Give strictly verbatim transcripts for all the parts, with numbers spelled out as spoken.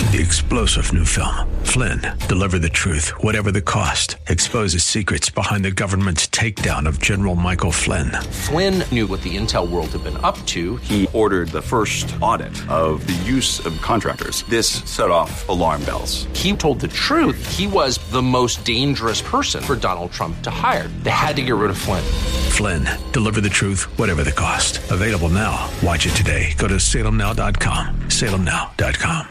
The explosive new film, Flynn, deliver the truth, whatever the cost, exposes secrets behind the government's takedown of General Michael Flynn. Flynn knew what the intel world had been up to. He ordered the first audit of the use of contractors. This set off alarm bells. He told the truth. He was the most dangerous person for Donald Trump to hire. They had to get rid of Flynn. Flynn, deliver the truth, whatever the cost. Available now. Watch it today. Go to salem now dot com. salem now dot com.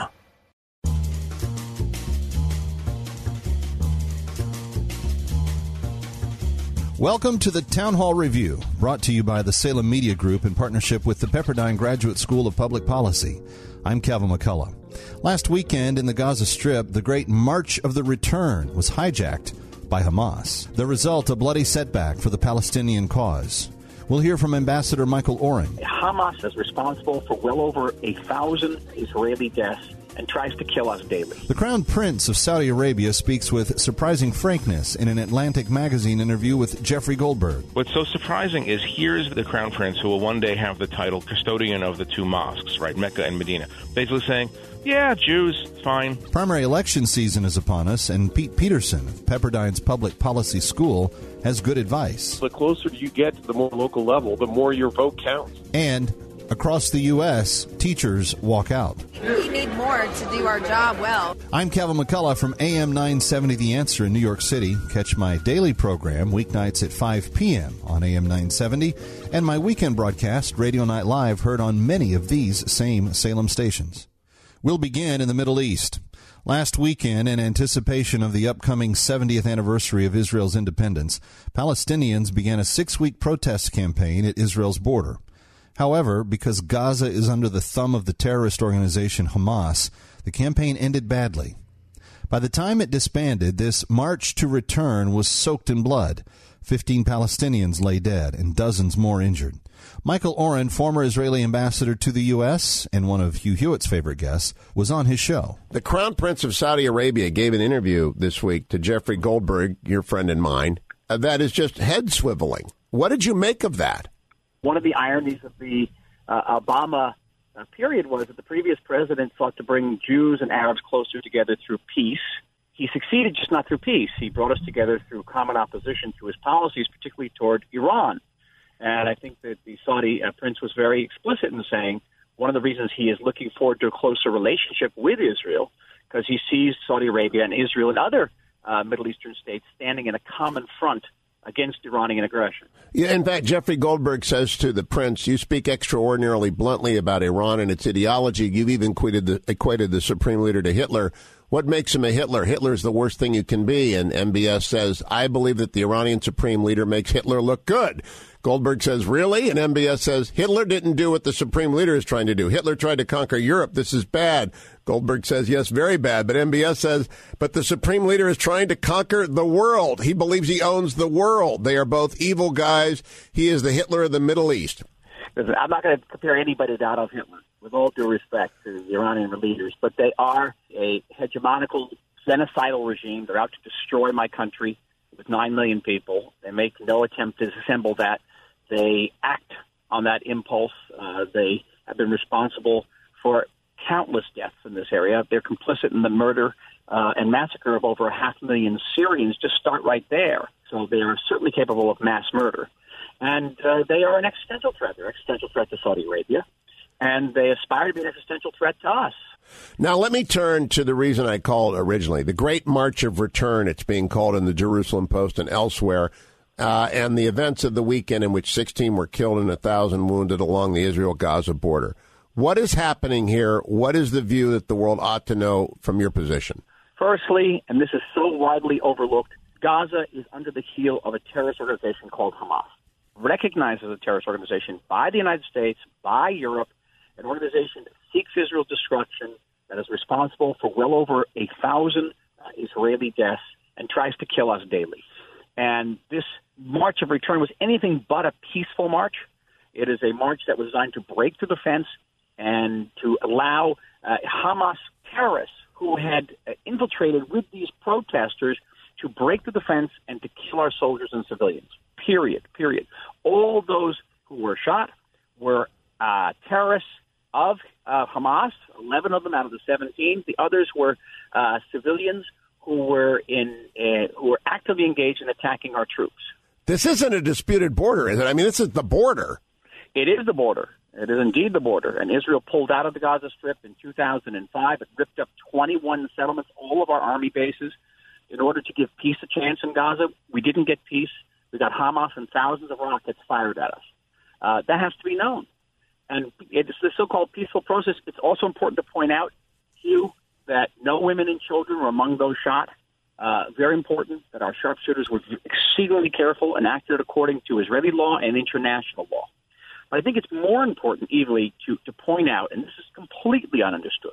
Welcome to the Town Hall Review, brought to you by the Salem Media Group in partnership with the Pepperdine Graduate School of Public Policy. I'm Kevin McCullough. Last weekend in the Gaza Strip, the Great March of the Return was hijacked by Hamas. The result, a bloody setback for the Palestinian cause. We'll hear from Ambassador Michael Oren. Hamas is responsible for well over a thousand Israeli deaths and tries to kill us daily. The Crown Prince of Saudi Arabia speaks with surprising frankness in an Atlantic magazine interview with Jeffrey Goldberg. What's so surprising is here's the Crown Prince, who will one day have the title custodian of the two mosques, right, Mecca and Medina, basically saying, yeah, Jews, fine. Primary election season is upon us, and Pete Peterson of Pepperdine's Public Policy School has good advice. The closer you get to the more local level, the more your vote counts. And across the U S, teachers walk out. We need more to do our job well. I'm Kevin McCullough from A M nine seventy The Answer in New York City. Catch my daily program weeknights at five p.m. on A M nine seventy, and my weekend broadcast, Radio Night Live, heard on many of these same Salem stations. We'll begin in the Middle East. Last weekend, in anticipation of the upcoming seventieth anniversary of Israel's independence, Palestinians began a six-week protest campaign at Israel's border. However, because Gaza is under the thumb of the terrorist organization Hamas, the campaign ended badly. By the time it disbanded, this march to return was soaked in blood. Fifteen Palestinians lay dead and dozens more injured. Michael Oren, former Israeli ambassador to the U S and one of Hugh Hewitt's favorite guests, was on his show. The Crown Prince of Saudi Arabia gave an interview this week to Jeffrey Goldberg, your friend and mine, uh, that is just head-swiveling. What did you make of that? One of the ironies of the uh, Obama uh, period was that the previous president sought to bring Jews and Arabs closer together through peace. He succeeded, just not through peace. He brought us together through common opposition to his policies, particularly toward Iran. And I think that the Saudi uh, prince was very explicit in saying one of the reasons he is looking forward to a closer relationship with Israel, because he sees Saudi Arabia and Israel and other uh, Middle Eastern states standing in a common front against Iranian aggression. Yeah, in fact, Jeffrey Goldberg says to the prince, you speak extraordinarily bluntly about Iran and its ideology. You've even equated the, equated the supreme leader to Hitler. What makes him a Hitler? Hitler is the worst thing you can be. And M B S says, I believe that the Iranian supreme leader makes Hitler look good. Goldberg says, really? And M B S says, Hitler didn't do what the supreme leader is trying to do. Hitler tried to conquer Europe. This is bad. Goldberg says, yes, very bad. But M B S says, but the supreme leader is trying to conquer the world. He believes he owns the world. They are both evil guys. He is the Hitler of the Middle East. Listen, I'm not going to compare anybody to Adolf Hitler, with all due respect to the Iranian leaders, but they are a hegemonical, genocidal regime. They're out to destroy my country with nine million people. They make no attempt to disassemble that. They act on that impulse. Uh, they have been responsible for countless deaths in this area. They're complicit in the murder uh, and massacre of over a half million Syrians. Just start right there. So they are certainly capable of mass murder. And uh, they are an existential threat. They're an existential threat to Saudi Arabia. And they aspire to be an existential threat to us. Now, let me turn to the reason I called originally, the Great March of Return, it's being called in the Jerusalem Post and elsewhere, uh, and the events of the weekend in which sixteen were killed and one thousand wounded along the Israel-Gaza border. What is happening here? What is the view that the world ought to know from your position? Firstly, and this is so widely overlooked, Gaza is under the heel of a terrorist organization called Hamas, recognized as a terrorist organization by the United States, by Europe, an organization that seeks Israel's destruction, that is responsible for well over a thousand uh, Israeli deaths, and tries to kill us daily. And this March of Return was anything but a peaceful march. It is a march that was designed to break through the fence and to allow uh, Hamas terrorists who had uh, infiltrated with these protesters to break through the fence and to kill our soldiers and civilians. Period, period. All those who were shot were uh, terrorists of uh, Hamas, eleven of them out of the seventeen. The others were uh, civilians who were in uh, who were actively engaged in attacking our troops. This isn't a disputed border, is it? I mean, this is the border. It is the border. It is indeed the border. And Israel pulled out of the Gaza Strip in two thousand five. It ripped up twenty-one settlements, all of our army bases, in order to give peace a chance in Gaza. We didn't get peace. We got Hamas and thousands of rockets fired at us. Uh, that has to be known. And it's the so-called peaceful process. It's also important to point out to you that no women and children were among those shot. Uh, very important that our sharpshooters were exceedingly careful and acted according to Israeli law and international law. But I think it's more important, Evely, to, to point out, and this is completely ununderstood,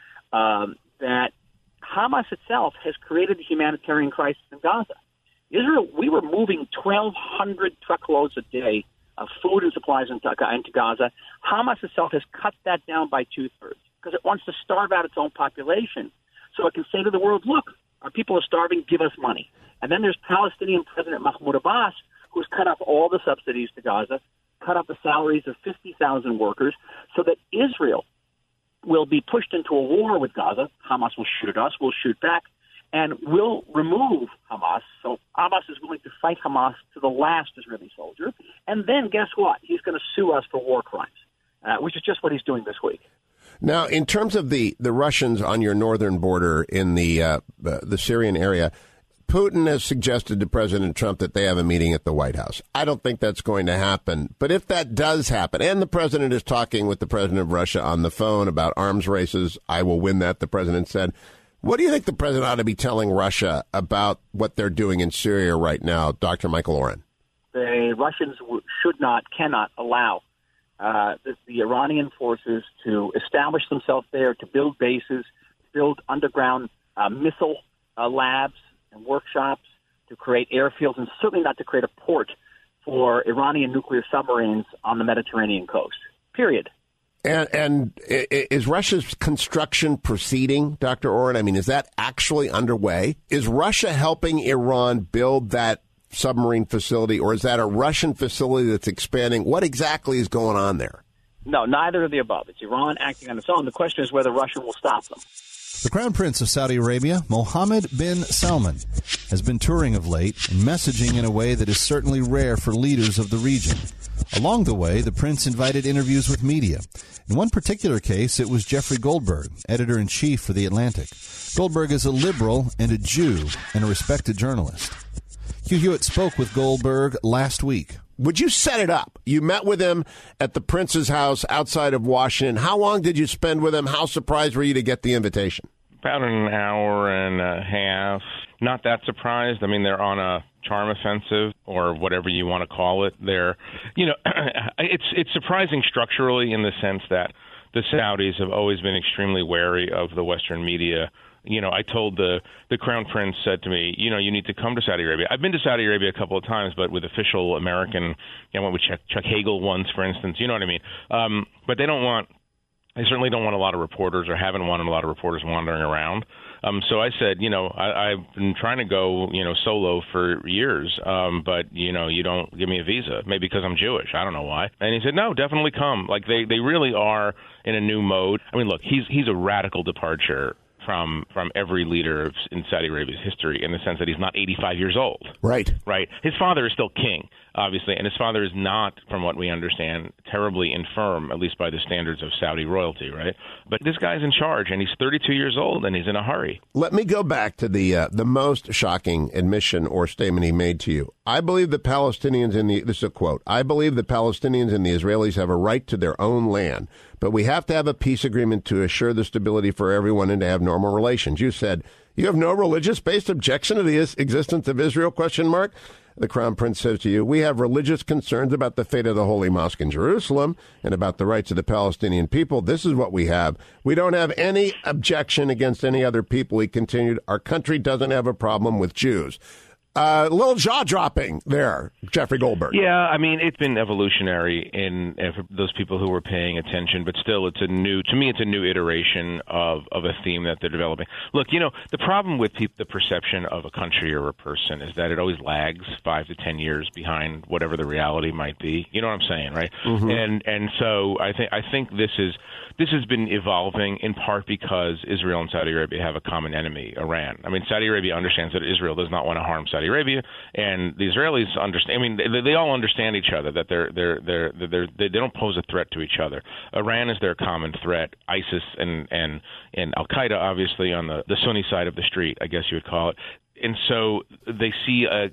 um, that Hamas itself has created the humanitarian crisis in Gaza. Israel, we were moving twelve hundred truckloads a day of food and supplies into, into Gaza. Hamas itself has cut that down by two-thirds because it wants to starve out its own population so it can say to the world, look, our people are starving, give us money. And then there's Palestinian President Mahmoud Abbas, who's cut off all the subsidies to Gaza, cut off the salaries of fifty thousand workers, so that Israel will be pushed into a war with Gaza. Hamas will shoot at us, we'll shoot back, and will remove Hamas. So Abbas is willing to fight Hamas to the last Israeli soldier. And then guess what? He's going to sue us for war crimes, uh, which is just what he's doing this week. Now, in terms of the, the Russians on your northern border in the uh, the Syrian area, Putin has suggested to President Trump that they have a meeting at the White House. I don't think that's going to happen. But if that does happen, and the president is talking with the president of Russia on the phone about arms races, I will win that, the president said. What do you think the president ought to be telling Russia about what they're doing in Syria right now, Doctor Michael Oren? The Russians should not, cannot allow uh, the, the Iranian forces to establish themselves there, to build bases, build underground uh, missile uh, labs and workshops, to create airfields, and certainly not to create a port for Iranian nuclear submarines on the Mediterranean coast, period. And, and is Russia's construction proceeding, Doctor Oren? I mean, is that actually underway? Is Russia helping Iran build that submarine facility, or is that a Russian facility that's expanding? What exactly is going on there? No, neither of the above. It's Iran acting on its own. The question is whether Russia will stop them. The Crown Prince of Saudi Arabia, Mohammed bin Salman, has been touring of late and messaging in a way that is certainly rare for leaders of the region. Along the way, the prince invited interviews with media. In one particular case, it was Jeffrey Goldberg, editor-in-chief for The Atlantic. Goldberg is a liberal and a Jew and a respected journalist. Hugh Hewitt spoke with Goldberg last week. Would you set it up? You met with him at the prince's house outside of Washington. How long did you spend with him? How surprised were you to get the invitation? About an hour and a half. Not that surprised. I mean, they're on a charm offensive or whatever you want to call it. They're, you know, it's it's surprising structurally in the sense that the Saudis have always been extremely wary of the Western media. You know, I told the the Crown Prince said to me, you know, you need to come to Saudi Arabia. I've been to Saudi Arabia a couple of times, but with official American, I went with Chuck, Chuck Hagel once, for instance. You know what I mean? Um, but they don't want. They certainly don't want a lot of reporters, or haven't wanted a lot of reporters wandering around. Um, so I said, you know, I, I've been trying to go, you know, solo for years, um, but, you know, you don't give me a visa, maybe because I'm Jewish. I don't know why. And he said, no, definitely come. Like, they, they really are in a new mode. I mean, look, he's he's a radical departure from from every leader of, in Saudi Arabia's history, in the sense that he's not eighty-five years old. Right. Right. His father is still king, obviously, and his father is not, from what we understand, terribly infirm, at least by the standards of Saudi royalty, right? But this guy's in charge, and he's thirty-two years old, and he's in a hurry. Let me go back to the uh, the most shocking admission or statement he made to you. I believe the Palestinians in the, this is a quote, I believe the Palestinians and the Israelis have a right to their own land, but we have to have a peace agreement to assure the stability for everyone and to have normal relations. You said, you have no religious-based objection to the existence of Israel, question mark? The Crown Prince says to you, we have religious concerns about the fate of the Holy Mosque in Jerusalem and about the rights of the Palestinian people. This is what we have. We don't have any objection against any other people. He continued, our country doesn't have a problem with Jews. Uh, a little jaw-dropping there, Jeffrey Goldberg. Yeah, I mean, it's been evolutionary in uh, for those people who were paying attention, but still it's a new, to me, it's a new iteration of, of a theme that they're developing. Look, you know, the problem with pe- the perception of a country or a person is that it always lags five to ten years behind whatever the reality might be. You know what I'm saying, right? Mm-hmm. And and so I think I think this is this has been evolving in part because Israel and Saudi Arabia have a common enemy, Iran. I mean, Saudi Arabia understands that Israel does not want to harm Saudi Arabia, and the Israelis understand. I mean, they, they all understand each other, that they're they're they're, they're they don't pose a threat to each other. Iran is their common threat. ISIS and and and Al Qaeda, obviously, on the the Sunni side of the street, I guess you would call it. And so they see a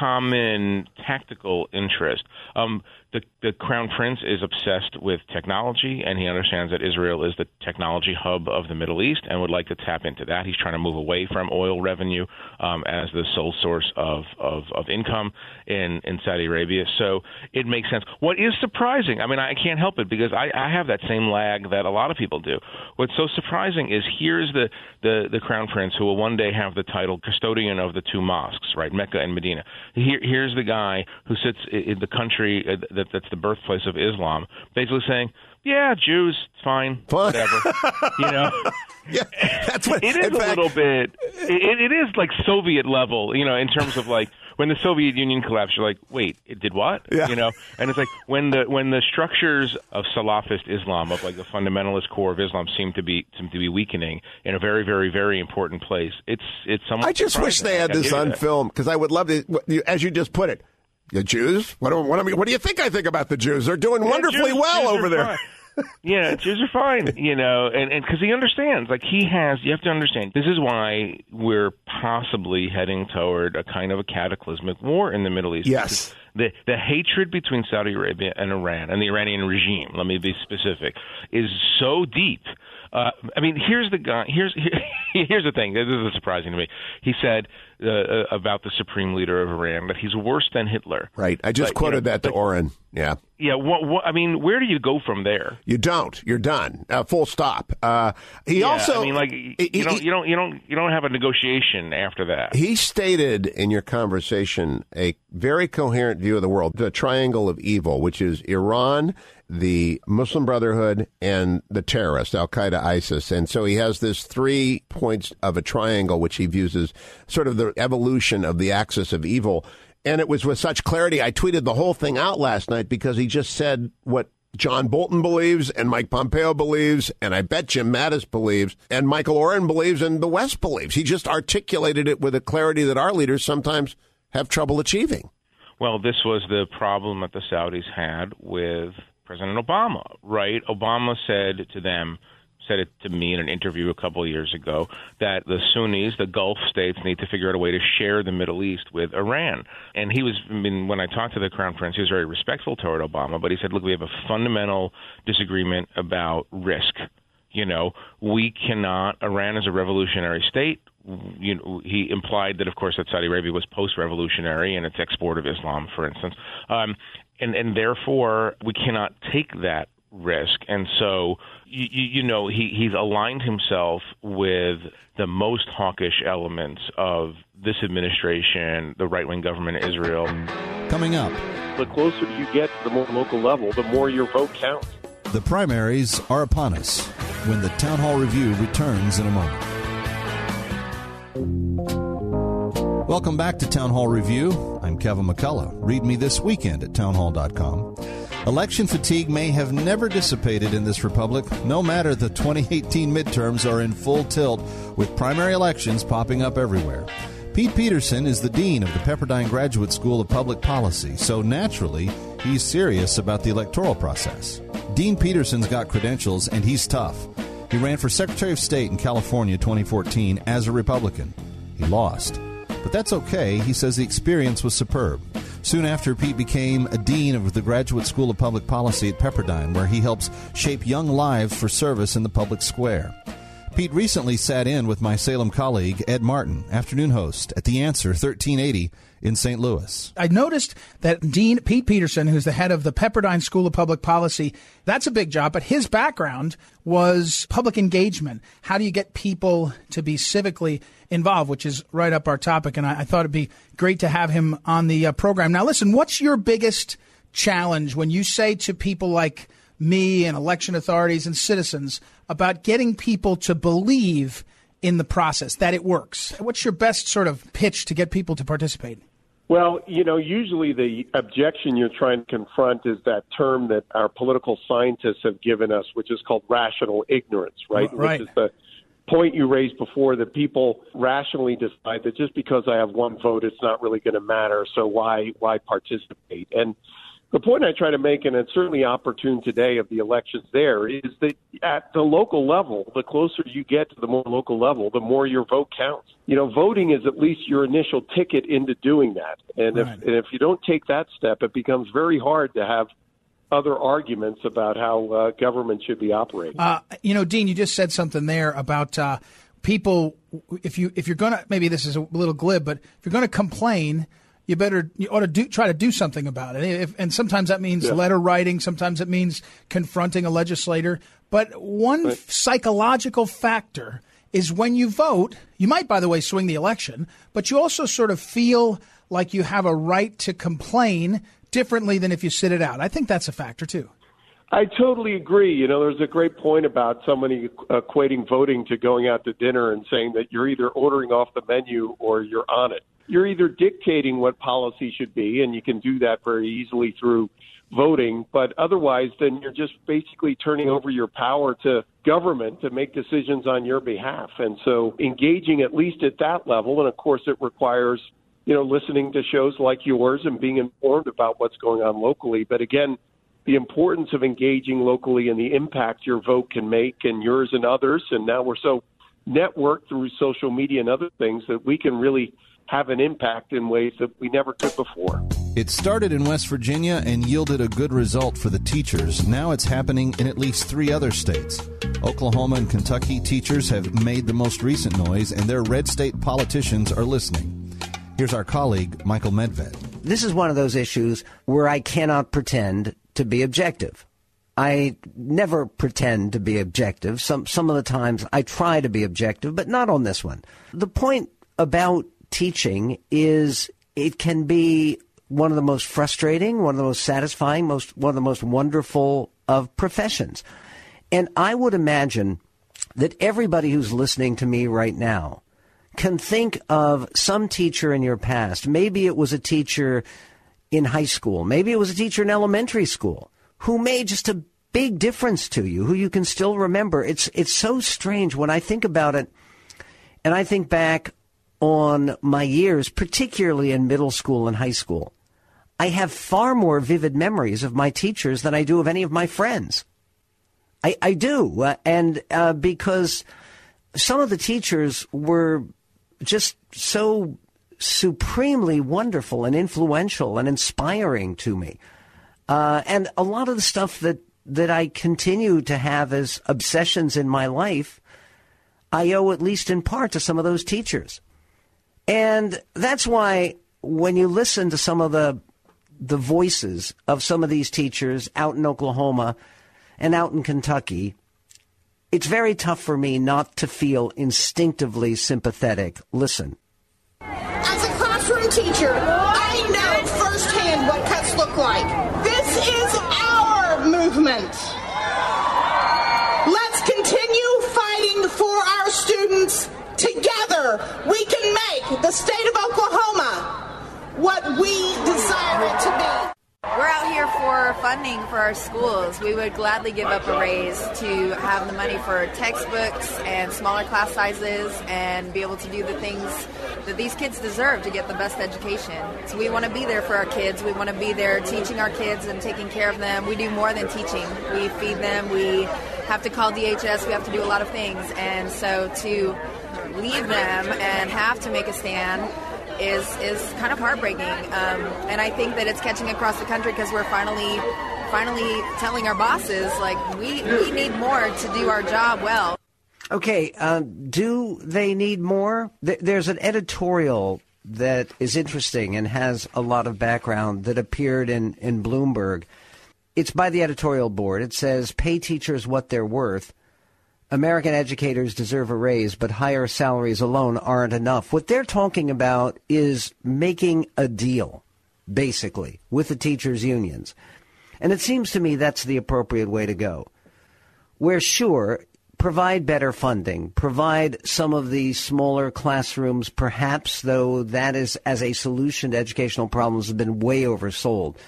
common tactical interest. Um, the, the Crown Prince is obsessed with technology, and he understands that Israel is the technology hub of the Middle East and would like to tap into that. He's trying to move away from oil revenue um, as the sole source of, of, of income in, in Saudi Arabia. So it makes sense. What is surprising, I mean, I can't help it because I, I have that same lag that a lot of people do. What's so surprising is here's the, the, the Crown Prince who will one day have the title custodian of the two mosques, right, Mecca and Medina. Here, here's the guy who sits in the country that, that's the birthplace of Islam, basically saying, yeah, Jews, fine, whatever. You know, yeah, that's what it is. A fact, little bit. It, it is like Soviet level, you know, in terms of like when the Soviet Union collapsed. You're like, wait, it did what? Yeah. You know, and it's like when the when the structures of Salafist Islam, of like the fundamentalist core of Islam, seem to be seem to be weakening in a very, very, very important place. It's it's somewhat. I just surprising. wish they had this on film because I would love to, as you just put it. The Jews? What do, what, I mean, what do you think I think about the Jews? They're doing yeah, wonderfully Jews, well Jews over there. Yeah, Jews are fine, you know, and and because he understands, like he has, you have to understand, this is why we're possibly heading toward a kind of a cataclysmic war in the Middle East. Yes. The the hatred between Saudi Arabia and Iran, and the Iranian regime, let me be specific, is so deep. Uh, I mean, here's the guy. Here's here, here's the thing. This is surprising to me. He said uh, uh, about the supreme leader of Iran that he's worse than Hitler. Right. I just but, quoted you know, that to but, Oren. Yeah. Yeah. What, what, I mean, where do you go from there? You don't. You're done. Uh, full stop. Uh, he yeah, also. I mean, like he, you don't. You don't. You don't. You don't have a negotiation after that. He stated in your conversation a very coherent view of the world, the triangle of evil, which is Iran, the Muslim Brotherhood, and the terrorists, Al Qaeda, ISIS. And so he has this three points of a triangle, which he views as sort of the evolution of the axis of evil. And it was with such clarity, I tweeted the whole thing out last night because he just said what John Bolton believes and Mike Pompeo believes, and I bet Jim Mattis believes, and Michael Oren believes, and the West believes. He just articulated it with a clarity that our leaders sometimes have trouble achieving. Well, this was the problem that the Saudis had with President Obama, right? Obama said to them, said it to me in an interview a couple of years ago, that the Sunnis, the Gulf states, need to figure out a way to share the Middle East with Iran. And he was, I mean, when I talked to the Crown Prince, he was very respectful toward Obama, but he said, look, we have a fundamental disagreement about risk. You know, we cannot, Iran is a revolutionary state. You know, he implied that, of course, that Saudi Arabia was post-revolutionary in its export of Islam, for instance. Um, and, and therefore, we cannot take that risk. And so, you, you know, he, he's aligned himself with the most hawkish elements of this administration, the right-wing government of Israel. Coming up. The closer you get to the more local level, the more your vote counts. The primaries are upon us when the Town Hall Review returns in a moment. Welcome back to Town Hall Review. I'm Kevin McCullough. Read me this weekend at townhall dot com. Election fatigue may have never dissipated in this republic, no matter the twenty eighteen midterms are in full tilt, with primary elections popping up everywhere. Pete Peterson is the dean of the Pepperdine Graduate School of Public Policy, so naturally, he's serious about the electoral process. Dean Peterson's got credentials, and he's tough. He ran for Secretary of State in California twenty fourteen as a Republican. He lost. But that's okay. He says the experience was superb. Soon after, Pete became a dean of the Graduate School of Public Policy at Pepperdine, where he helps shape young lives for service in the public square. Pete recently sat in with my Salem colleague, Ed Martin, afternoon host at The Answer thirteen eighty in Saint Louis. I noticed that Dean Pete Peterson, who's the head of the Pepperdine School of Public Policy, that's a big job, but his background was public engagement. How do you get people to be civically involved, which is right up our topic, and I, I thought it'd be great to have him on the uh, program. Now, listen, what's your biggest challenge when you say to people like me and election authorities and citizens about getting people to believe in the process, that it works? What's your best sort of pitch to get people to participate? Well, you know, usually the objection you're trying to confront is that term that our political scientists have given us, which is called rational ignorance, right? Right. Which is the point you raised before, that people rationally decide that just because I have one vote, it's not really going to matter, so why why participate? And the point I try to make, and it's certainly opportune today of the elections there, is that at the local level, the closer you get to the more local level, the more your vote counts. You know, voting is at least your initial ticket into doing that. And if, Right. and if you don't take that step, it becomes very hard to have other arguments about how uh, government should be operating. Uh, you know, Dean, you just said something there about uh, people, if, you, if you're going to, maybe this is a little glib, but if you're going to complain, you better, you ought to do, try to do something about it. If, and sometimes that means Yeah. letter writing. Sometimes it means confronting a legislator. But one Right. psychological factor is when you vote, you might, by the way, swing the election, but you also sort of feel like you have a right to complain differently than if you sit it out. I think that's a factor, too. I totally agree. You know, there's a great point about somebody equating voting to going out to dinner and saying that you're either ordering off the menu or you're on it. You're either dictating what policy should be, and you can do that very easily through voting, but otherwise then you're just basically turning over your power to government to make decisions on your behalf. And so engaging at least at that level, and of course it requires, you know, listening to shows like yours and being informed about what's going on locally. But again, the importance of engaging locally and the impact your vote can make, and yours and others, and now we're so networked through social media and other things that we can really have an impact in ways that we never could before. It started in West Virginia and yielded a good result for the teachers. Now it's happening in at least three other states. Oklahoma and Kentucky teachers have made the most recent noise, and their red state politicians are listening. Here's our colleague, Michael Medved. This is one of those issues where I cannot pretend to be objective. I never pretend to be objective. Some some of the times I try to be objective, but not on this one. The point about teaching is it can be one of the most frustrating, one of the most satisfying, most one of the most wonderful of professions. And I would imagine that everybody who's listening to me right now can think of some teacher in your past. Maybe it was a teacher in high school. Maybe it was a teacher in elementary school who made just a big difference to you, who you can still remember. It's it's so strange when I think about it, and I think back on my years, particularly in middle school and high school. I have far more vivid memories of my teachers than I do of any of my friends. I, I do, uh, and uh, because some of the teachers were just so supremely wonderful and influential and inspiring to me. Uh, and a lot of the stuff that, that I continue to have as obsessions in my life, I owe at least in part to some of those teachers. And that's why when you listen to some of the the voices of some of these teachers out in Oklahoma and out in Kentucky, it's very tough for me not to feel instinctively sympathetic. Listen. As a classroom teacher, I know firsthand what cuts look like. This is our movement. Let's continue fighting for our students. Together, we can make the state of Oklahoma what we desire it to be. We're out here for funding for our schools. We would gladly give up a raise to have the money for textbooks and smaller class sizes and be able to do the things that these kids deserve to get the best education. So we want to be there for our kids. We want to be there teaching our kids and taking care of them. We do more than teaching. We feed them. We have to call D H S. We have to do a lot of things. And so to leave them and have to make a stand is is kind of heartbreaking. Um, and I think that it's catching across the country because we're finally finally telling our bosses, like, we, we need more to do our job well. Okay, uh, do they need more? There's an editorial that is interesting and has a lot of background that appeared in, in Bloomberg. It's by the editorial board. It says, pay teachers what they're worth. American educators deserve a raise, but higher salaries alone aren't enough. What they're talking about is making a deal, basically, with the teachers' unions. And it seems to me that's the appropriate way to go. Where, sure, provide better funding, provide some of the smaller classrooms, perhaps, though that is, as a solution to educational problems, has been way oversold.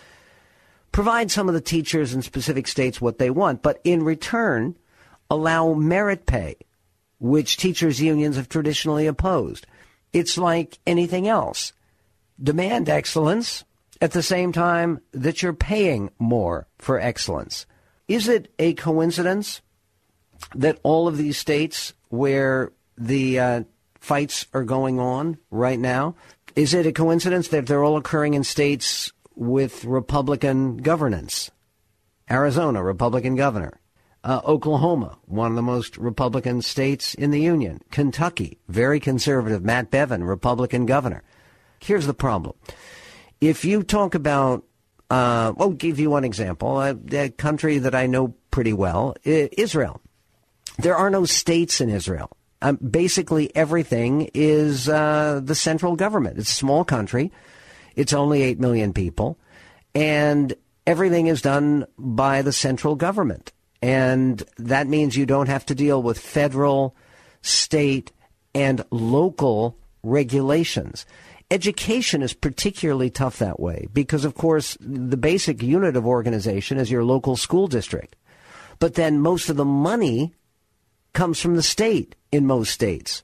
Provide some of the teachers in specific states what they want, but in return, allow merit pay, which teachers' unions have traditionally opposed. It's like anything else. Demand excellence at the same time that you're paying more for excellence. Is it a coincidence that all of these states where the uh, fights are going on right now, is it a coincidence that they're all occurring in states with Republican governance? Arizona, Republican governor. Uh, Oklahoma, one of the most Republican states in the union. Kentucky, very conservative. Matt Bevin, Republican governor. Here's the problem. If you talk about, uh, I'll give you one example, a, a country that I know pretty well, Israel. There are no states in Israel. Um, basically, everything is uh, the central government. It's a small country. It's only eight million people. And everything is done by the central government. And that means you don't have to deal with federal, state, and local regulations. Education is particularly tough that way because, of course, the basic unit of organization is your local school district. But then most of the money comes from the state in most states.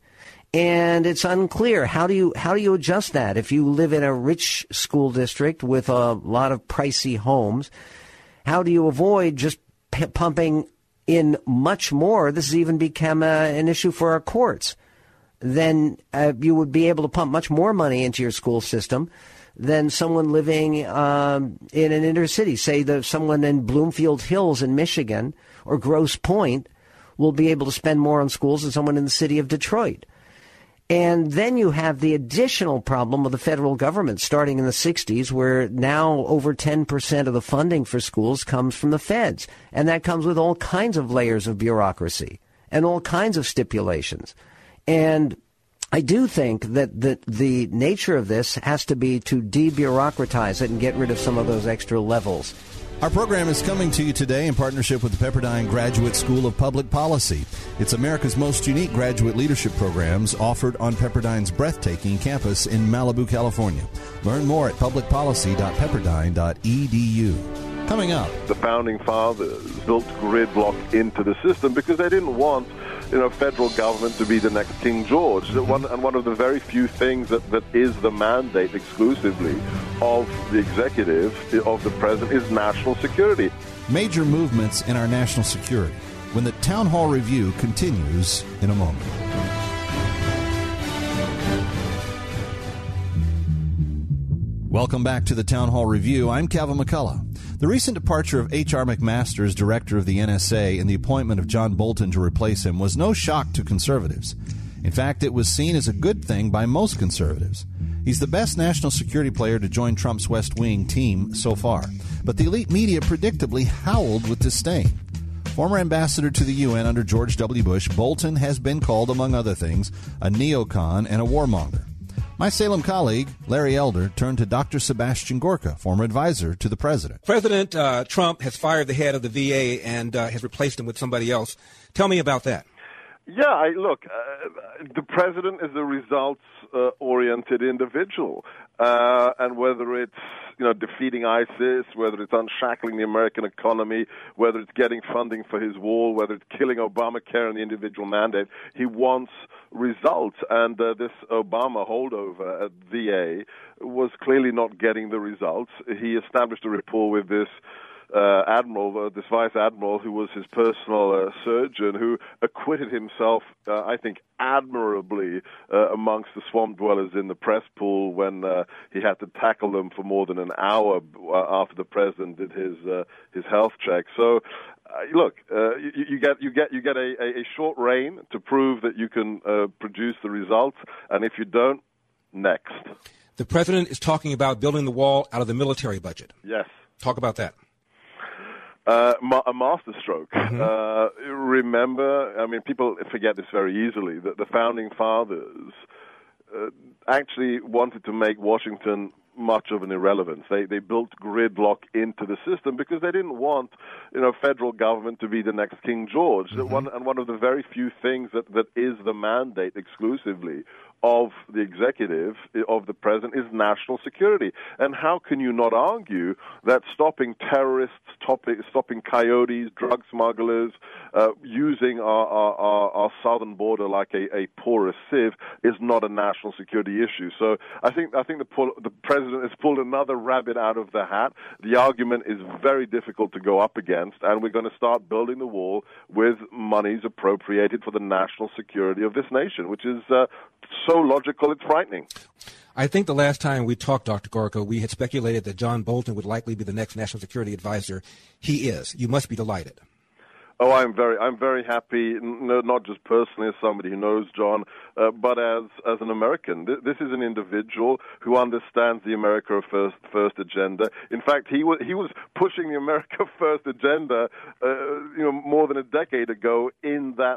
And it's unclear. How do you how do you adjust that? If you live in a rich school district with a lot of pricey homes, how do you avoid just p- pumping in much more? This has even become a, an issue for our courts. Then uh, you would be able to pump much more money into your school system than someone living um, in an inner city. Say that someone in Bloomfield Hills in Michigan or Grosse Pointe will be able to spend more on schools than someone in the city of Detroit. And then you have the additional problem of the federal government starting in the sixties, where now over ten percent of the funding for schools comes from the feds. And that comes with all kinds of layers of bureaucracy and all kinds of stipulations. And I do think that the, the nature of this has to be to debureaucratize it and get rid of some of those extra levels. Our program is coming to you today in partnership with the Pepperdine Graduate School of Public Policy. It's America's most unique graduate leadership programs offered on Pepperdine's breathtaking campus in Malibu, California. Learn more at public policy dot pepperdine dot e d u. Coming up, the founding fathers built gridlock into the system because they didn't want, you know, federal government to be the next King George. Mm-hmm. One, and one of the very few things that, that is the mandate exclusively of the executive, of the president, is national security. Major movements in our national security when the Town Hall Review continues in a moment. Welcome back to the Town Hall Review. I'm Kevin McCullough. The recent departure of H R. McMaster as director of the N S A and the appointment of John Bolton to replace him was no shock to conservatives. In fact, it was seen as a good thing by most conservatives. He's the best national security player to join Trump's West Wing team so far, but the elite media predictably howled with disdain. Former ambassador to the U N under George W. Bush, Bolton has been called, among other things, a neocon and a warmonger. My Salem colleague, Larry Elder, turned to Doctor Sebastian Gorka, former advisor to the president. President uh, Trump has fired the head of the V A and uh, has replaced him with somebody else. Tell me about that. Yeah, I, look, uh, the president is a results-oriented uh, individual, uh, and whether it's, you know, defeating ISIS, whether it's unshackling the American economy, whether it's getting funding for his wall, whether it's killing Obamacare and the individual mandate, he wants results. And uh, this Obama holdover at V A was clearly not getting the results. He established a rapport with this uh, admiral, uh, this vice admiral, who was his personal uh, surgeon, who acquitted himself, uh, I think, admirably uh, amongst the swamp dwellers in the press pool when uh, he had to tackle them for more than an hour after the president did his uh, his health check. So, uh, look, uh, you, you get you get you get a, a short reign to prove that you can uh, produce the results, and if you don't, next. The president is talking about building the wall out of the military budget. Yes. Talk about that. Uh, ma- a masterstroke. Mm-hmm. Uh, remember, I mean, people forget this very easily, that the founding fathers uh, actually wanted to make Washington much of an irrelevance. They they built gridlock into the system because they didn't want, you know, federal government to be the next King George. Mm-hmm. One, and one of the very few things that, that is the mandate exclusively of the executive, of the president, is national security. And how can you not argue that stopping terrorists, stopping, stopping coyotes, drug smugglers, uh, using our, our, our, our southern border like a, a porous sieve is not a national security issue? So I think I think the, pull, the president has pulled another rabbit out of the hat. The argument is very difficult to go up against, and we're going to start building the wall with monies appropriated for the national security of this nation, which is uh, so logical it's frightening. I think the last time we talked, Doctor Gorka, we had speculated that John Bolton would likely be the next national security advisor. He is. You must be delighted. Oh, I'm very, I'm very happy. No, not just personally as somebody who knows John, uh, but as as an American. This is an individual who understands the America First First agenda. In fact, he was he was pushing the America First agenda, uh, you know, more than a decade ago in that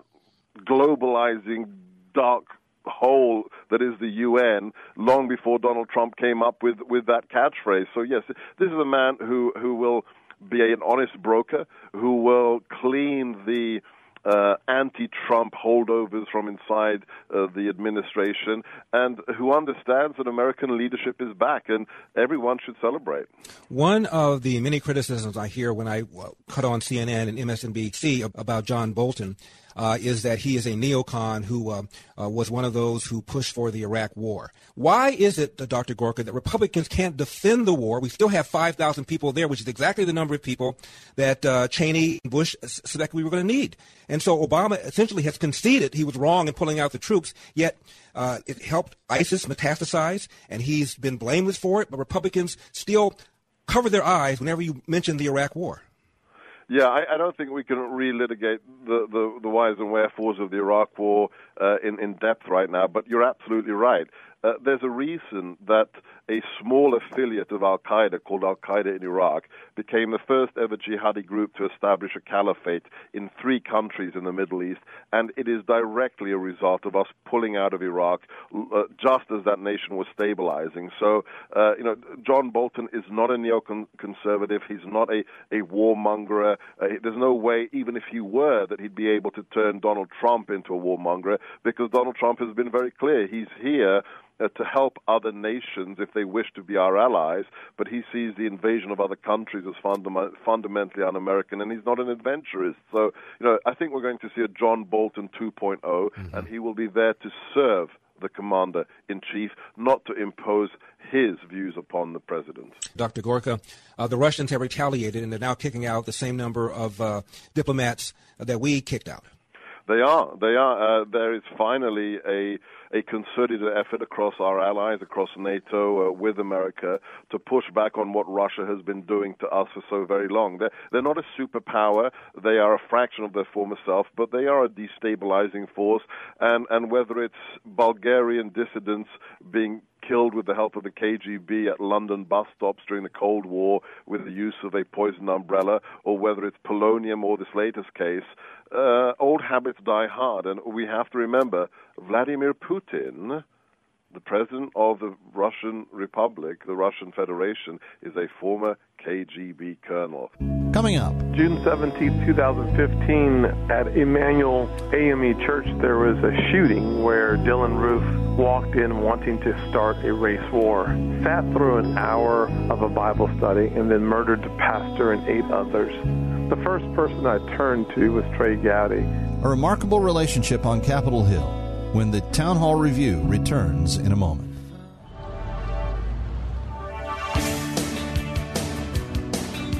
globalizing dark hole that is the U N, long before Donald Trump came up with with that catchphrase. So yes, this is a man who who will be an honest broker, who will clean the uh, anti-Trump holdovers from inside uh, the administration, and who understands that American leadership is back, and everyone should celebrate. One of the many criticisms I hear when I uh, cut on C N N and M S N B C about John Bolton Uh, is that he is a neocon who uh, uh, was one of those who pushed for the Iraq War. Why is it, uh, Doctor Gorka, that Republicans can't defend the war? We still have five thousand people there, which is exactly the number of people that uh, Cheney and Bush suspected we were going to need. And so Obama essentially has conceded he was wrong in pulling out the troops, yet uh, it helped ISIS metastasize, and he's been blameless for it, but Republicans still cover their eyes whenever you mention the Iraq War. Yeah, I, I don't think we can relitigate the, the, the whys and wherefores of the Iraq War uh, in, in depth right now, but you're absolutely right. Uh, there's a reason that a small affiliate of Al-Qaeda, called Al-Qaeda in Iraq, became the first ever jihadi group to establish a caliphate in three countries in the Middle East, and it is directly a result of us pulling out of Iraq uh, just as that nation was stabilizing. So, uh, you know, John Bolton is not a neoconservative. He's not a, a warmonger. Uh, there's no way, even if he were, that he'd be able to turn Donald Trump into a warmonger, because Donald Trump has been very clear. He's here Uh, to help other nations if they wish to be our allies, but he sees the invasion of other countries as fundam- fundamentally un-American, and he's not an adventurist. So, you know, I think we're going to see a John Bolton two point oh, mm-hmm. and he will be there to serve the commander-in-chief, not to impose his views upon the president. Doctor Gorka, uh, the Russians have retaliated, and they're now kicking out the same number of uh, diplomats that we kicked out. They are. They are. Uh, there is finally a a concerted effort across our allies, across NATO, uh, with America, to push back on what Russia has been doing to us for so very long. They're, they're not a superpower. They are a fraction of their former self, but they are a destabilizing force. And, and whether it's Bulgarian dissidents being killed with the help of the K G B at London bus stops during the Cold War with the use of a poison umbrella, or whether it's polonium or this latest case, uh, old habits die hard. And we have to remember, Vladimir Putin, the president of the Russian Republic, the Russian Federation, is a former K G B colonel. Coming up. June seventeenth, twenty fifteen, at Emmanuel A M E Church, there was a shooting where Dylan Roof walked in wanting to start a race war, sat through an hour of a Bible study, and then murdered the pastor and eight others. The first person I turned to was Trey Gowdy. A remarkable relationship on Capitol Hill, when the Town Hall Review returns in a moment.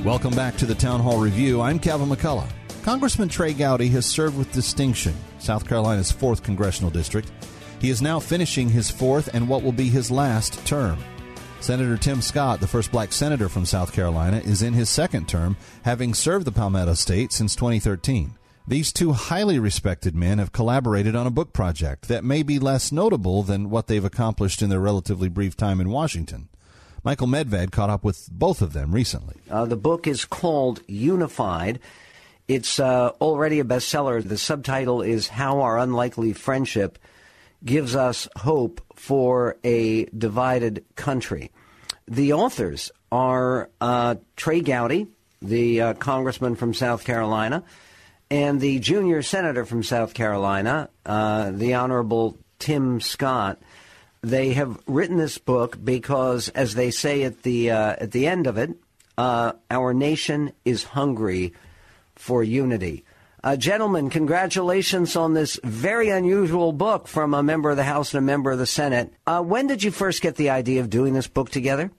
Welcome back to the Town Hall Review. I'm Calvin McCullough. Congressman Trey Gowdy has served with distinction South Carolina's fourth Congressional District. He is now finishing his fourth and what will be his last term. Senator Tim Scott, the first black senator from South Carolina, is in his second term, having served the Palmetto State since twenty thirteen. These two highly respected men have collaborated on a book project that may be less notable than what they've accomplished in their relatively brief time in Washington. Michael Medved caught up with both of them recently. Uh, the book is called Unified. It's uh, already a bestseller. The subtitle is How Our Unlikely Friendship Gives Us Hope for a Divided Country. The authors are uh, Trey Gowdy, the uh, congressman from South Carolina, and the junior senator from South Carolina, uh, the Honorable Tim Scott. They have written this book because, as they say at the uh, at the end of it, uh, our nation is hungry for unity. Uh, gentlemen, congratulations on this very unusual book from a member of the House and a member of the Senate. Uh, when did you first get the idea of doing this book together?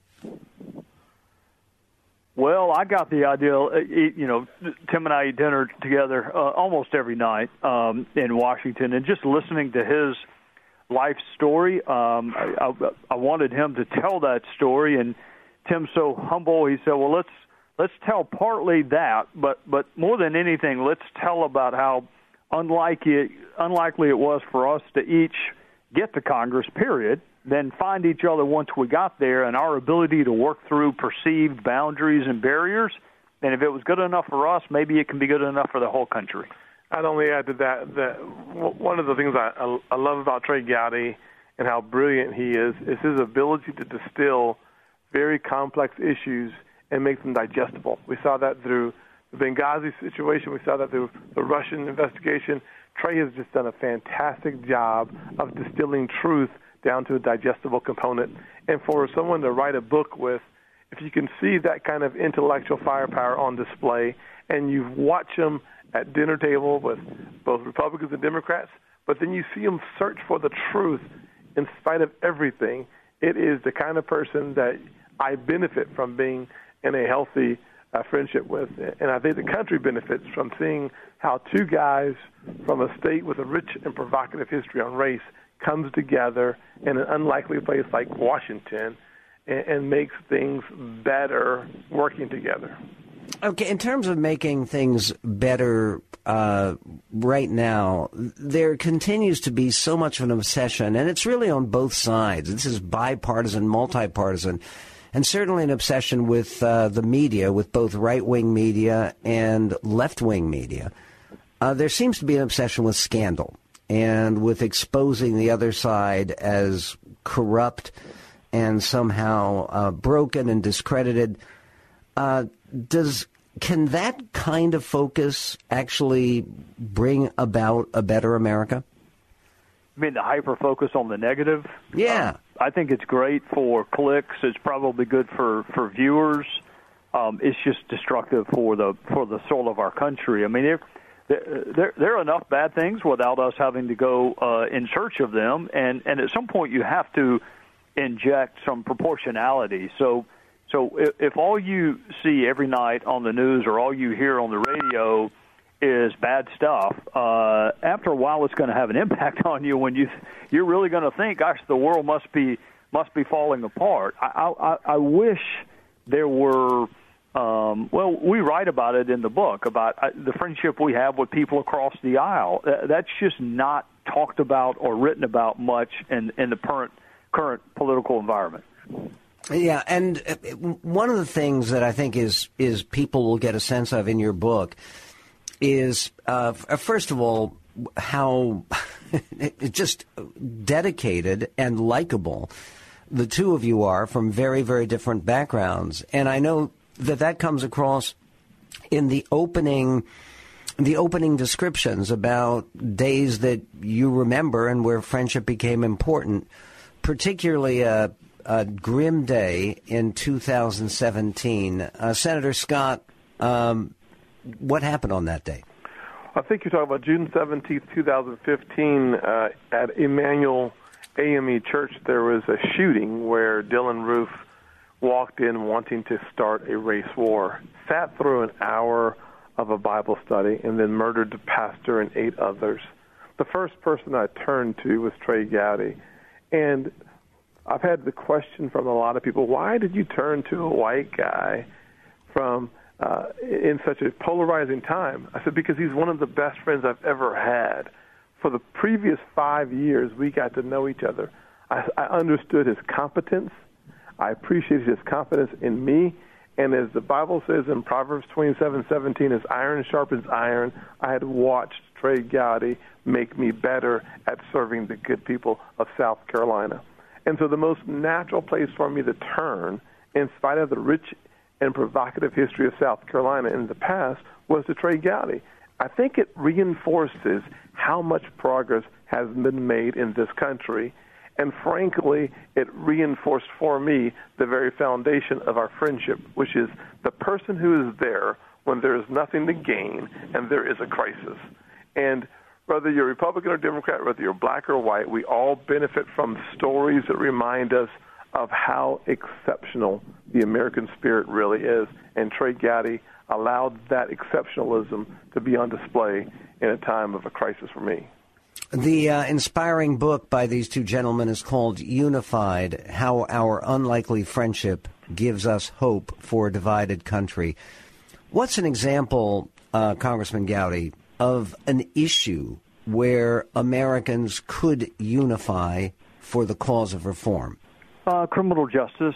Well, I got the idea, you know, Tim and I eat dinner together uh, almost every night um, in Washington, and just listening to his life story, um, I, I, I wanted him to tell that story, and Tim's so humble, he said, well, let's let's tell partly that, but, but more than anything, let's tell about how unlikely, unlikely it was for us to each get to Congress, period, then find each other once we got there, and our ability to work through perceived boundaries and barriers. And if it was good enough for us, maybe it can be good enough for the whole country. I'd only add to that that one of the things I, I love about Trey Gowdy and how brilliant he is is his ability to distill very complex issues and make them digestible. We saw that through the Benghazi situation. We saw that through the Russian investigation. Trey has just done a fantastic job of distilling truth down to a digestible component. And for someone to write a book with, if you can see that kind of intellectual firepower on display, and you watch them at dinner table with both Republicans and Democrats, but then you see them search for the truth in spite of everything, it is the kind of person that I benefit from being in a healthy uh, friendship with. And I think the country benefits from seeing how two guys from a state with a rich and provocative history on race comes together in an unlikely place like Washington and, and makes things better working together. Okay, in terms of making things better uh, right now, there continues to be so much of an obsession, and it's really on both sides. This is bipartisan, multi-partisan, and certainly an obsession with uh, the media, with both right-wing media and left-wing media. Uh, there seems to be an obsession with scandal and with exposing the other side as corrupt and somehow uh, broken and discredited. Uh, does can that kind of focus actually bring about a better America? I mean, the hyper-focus on the negative? Yeah. Um, I think it's great for clicks. It's probably good for, for viewers. Um, it's just destructive for the for the soul of our country. I mean, if, there, there are enough bad things without us having to go uh, in search of them, and, and at some point you have to inject some proportionality. So so if, if all you see every night on the news or all you hear on the radio is bad stuff, uh, after a while it's going to have an impact on you when you, you're really going to think, gosh, the world must be must be falling apart. I, I, I wish there were... Um, well, we write about it in the book, about uh, the friendship we have with people across the aisle. Uh, that's just not talked about or written about much in, in the current, current political environment. Yeah, and one of the things that I think is is people will get a sense of in your book is, uh, first of all, how just dedicated and likable the two of you are from very, very different backgrounds. And I know that that comes across in the opening the opening descriptions about days that you remember and where friendship became important, particularly a, a grim day in two thousand seventeen. Uh, Senator Scott, um, what happened on that day? I think you're talking about June seventeenth, twenty fifteen, uh, at Emmanuel A M E Church. There was a shooting where Dylan Roof walked in wanting to start a race war, sat through an hour of a Bible study, and then murdered the pastor and eight others. The first person I turned to was Trey Gowdy. And I've had the question from a lot of people, why did you turn to a white guy from uh, in such a polarizing time? I said, because he's one of the best friends I've ever had. For the previous five years, we got to know each other. I, I understood his competence. I appreciated his confidence in me. And as the Bible says in Proverbs twenty-seven seventeen, as iron sharpens iron, I had watched Trey Gowdy make me better at serving the good people of South Carolina. And so the most natural place for me to turn, in spite of the rich and provocative history of South Carolina in the past, was to Trey Gowdy. I think it reinforces how much progress has been made in this country. And frankly, it reinforced for me the very foundation of our friendship, which is the person who is there when there is nothing to gain and there is a crisis. And whether you're Republican or Democrat, whether you're black or white, we all benefit from stories that remind us of how exceptional the American spirit really is. And Trey Gowdy allowed that exceptionalism to be on display in a time of a crisis for me. The uh, inspiring book by these two gentlemen is called Unified, How Our Unlikely Friendship Gives Us Hope for a Divided Country. What's an example, uh, Congressman Gowdy, of an issue where Americans could unify for the cause of reform? Uh, criminal justice.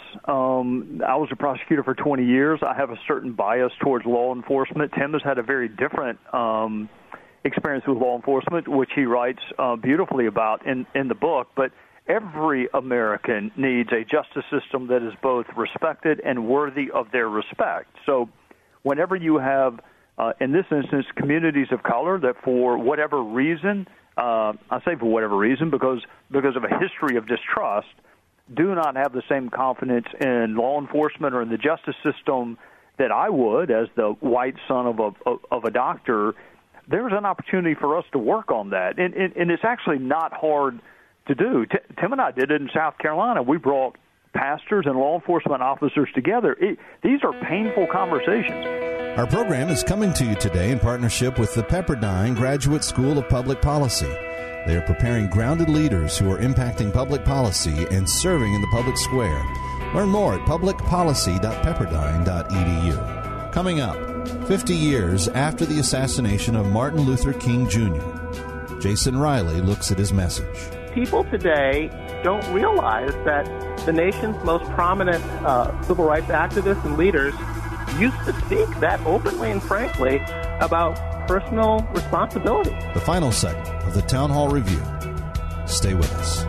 Um, I was a prosecutor for twenty years. I have a certain bias towards law enforcement. Tim has had a very different um, experience with law enforcement, which he writes uh, beautifully about in, in the book. But every American needs a justice system that is both respected and worthy of their respect. So whenever you have, uh, in this instance, communities of color that for whatever reason, uh, I say for whatever reason, because because of a history of distrust, do not have the same confidence in law enforcement or in the justice system that I would as the white son of a, of, of a doctor, there's an opportunity for us to work on that. And, and, and it's actually not hard to do. T- Tim and I did it in South Carolina. We brought pastors and law enforcement officers together. It, these are painful conversations. Our program is coming to you today in partnership with the Pepperdine Graduate School of Public Policy. They are preparing grounded leaders who are impacting public policy and serving in the public square. Learn more at public policy dot pepperdine dot e d u. Coming up, fifty years after the assassination of Martin Luther King Junior, Jason Riley looks at his message. People today don't realize that the nation's most prominent uh, civil rights activists and leaders used to speak that openly and frankly about personal responsibility. The final segment of the Town Hall Review. Stay with us.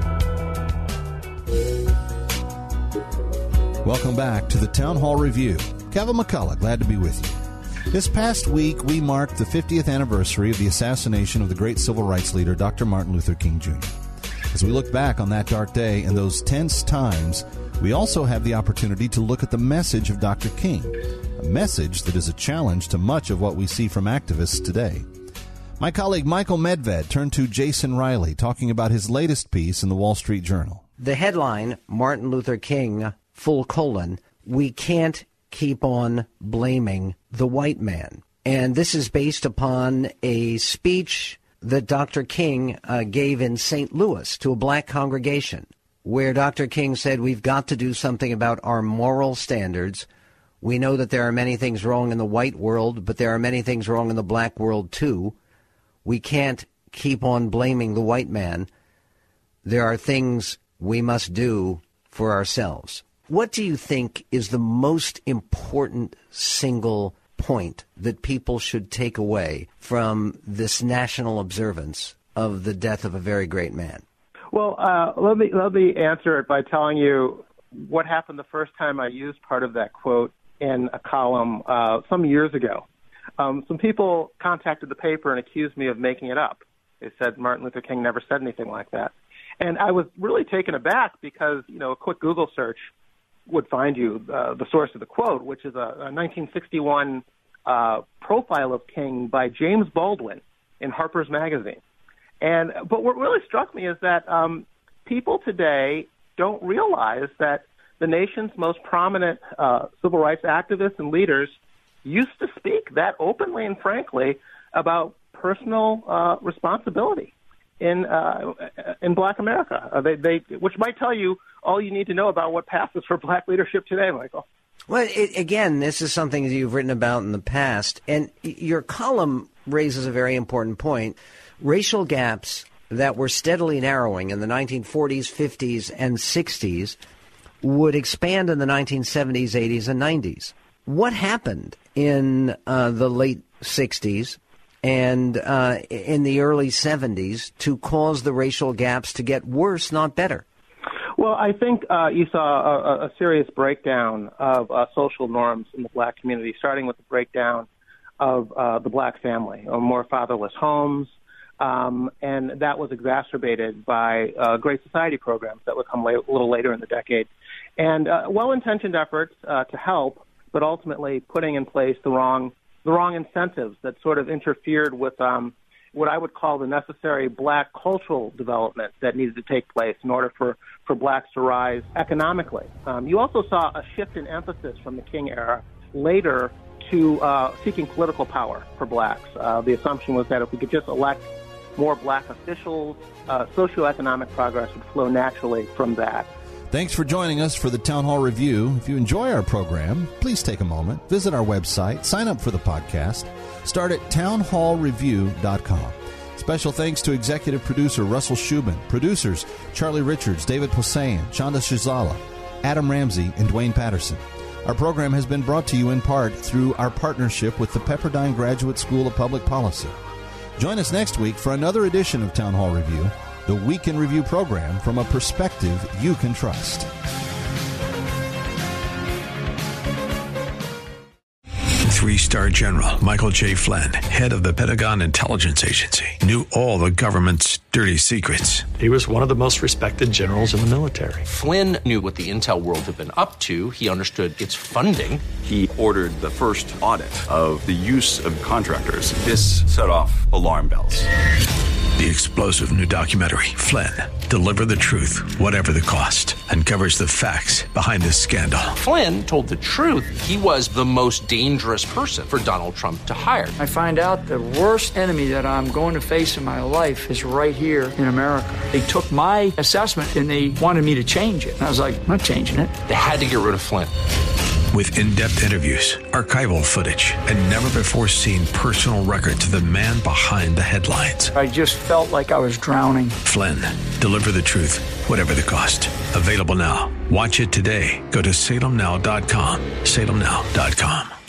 Welcome back to the Town Hall Review. Kevin McCullough, glad to be with you. This past week, we marked the fiftieth anniversary of the assassination of the great civil rights leader, Doctor Martin Luther King Junior As we look back on that dark day and those tense times, we also have the opportunity to look at the message of Doctor King, a message that is a challenge to much of what we see from activists today. My colleague Michael Medved turned to Jason Riley, talking about his latest piece in the Wall Street Journal. The headline, Martin Luther King, full colon, we can't keep on blaming the white man. And this is based upon a speech that Doctor King uh, gave in Saint Louis to a black congregation, where Doctor King said we've got to do something about our moral standards. We know that there are many things wrong in the white world, but there are many things wrong in the black world too. We can't keep on blaming the white man. There are things we must do for ourselves. What do you think is the most important single point that people should take away from this national observance of the death of a very great man? Well, uh, let me let me answer it by telling you what happened the first time I used part of that quote in a column uh, some years ago. Um, some people contacted the paper and accused me of making it up. They said Martin Luther King never said anything like that. And I was really taken aback because, you know, a quick Google search would find you uh, the source of the quote, which is a, a nineteen sixty-one uh, profile of King by James Baldwin in Harper's Magazine. And but what really struck me is that um, people today don't realize that the nation's most prominent uh, civil rights activists and leaders used to speak that openly and frankly about personal uh, responsibility in uh, in Black America. Uh, they, they, which might tell you all you need to know about what passes for Black leadership today, Michael. Well, it, again, this is something that you've written about in the past, and your column raises a very important point. Racial gaps that were steadily narrowing in the nineteen forties, fifties, and sixties would expand in the nineteen seventies, eighties, and nineties. What happened in uh, the late sixties and uh, in the early seventies to cause the racial gaps to get worse, not better? Well, I think uh, you saw a, a serious breakdown of uh, social norms in the Black community, starting with the breakdown of uh, the Black family, or more fatherless homes, um, and that was exacerbated by uh, Great Society programs that would come la- a little later in the decade. And uh, well-intentioned efforts uh, to help, but ultimately putting in place the wrong the wrong incentives that sort of interfered with um, what I would call the necessary Black cultural development that needed to take place in order for, for Blacks to rise economically. Um, you also saw a shift in emphasis from the King era later to uh, seeking political power for Blacks. Uh, the assumption was that if we could just elect more Black officials, uh, socioeconomic progress would flow naturally from that. Thanks for joining us for the Town Hall Review. If you enjoy our program, please take a moment, visit our website, sign up for the podcast. Start at town hall review dot com. Special thanks to executive producer Russell Shubin, producers Charlie Richards, David Posean, Chanda Shizala, Adam Ramsey, and Dwayne Patterson. Our program has been brought to you in part through our partnership with the Pepperdine Graduate School of Public Policy. Join us next week for another edition of Town Hall Review, the Week in Review program from a perspective you can trust. Three-star General Michael J. Flynn, head of the Pentagon Intelligence Agency, knew all the government's dirty secrets. He was one of the most respected generals in the military. Flynn knew what the intel world had been up to. He understood its funding. He ordered the first audit of the use of contractors. This set off alarm bells. The explosive new documentary, Flynn, Deliver the Truth, Whatever the Cost, uncovers the facts behind this scandal. Flynn told the truth. He was the most dangerous person for Donald Trump to hire. I find out the worst enemy that I'm going to face in my life is right here in America. They took my assessment and they wanted me to change it. And I was like, I'm not changing it. They had to get rid of Flynn. With in-depth interviews, archival footage, and never-before-seen personal records of the man behind the headlines. I just felt like I was drowning. Flynn, Deliver the Truth, Whatever the Cost. Available now. Watch it today. Go to salem now dot com. salem now dot com.